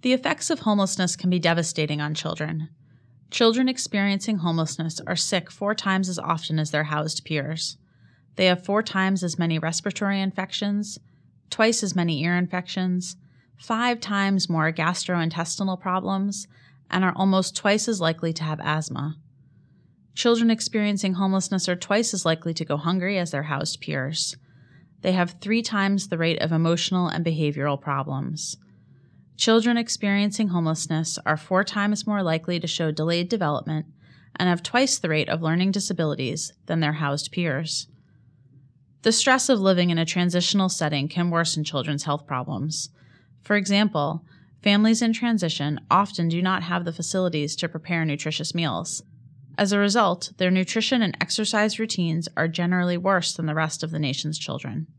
The effects of homelessness can be devastating on children. Children experiencing homelessness are sick 4 times as often as their housed peers. They have 4 times as many respiratory infections, twice as many ear infections, 5 times more gastrointestinal problems, and are almost twice as likely to have asthma. Children experiencing homelessness are twice as likely to go hungry as their housed peers. They have 3 times the rate of emotional and behavioral problems. Children experiencing homelessness are 4 times more likely to show delayed development and have twice the rate of learning disabilities than their housed peers. The stress of living in a transitional setting can worsen children's health problems. For example, families in transition often do not have the facilities to prepare nutritious meals. As a result, their nutrition and exercise routines are generally worse than the rest of the nation's children.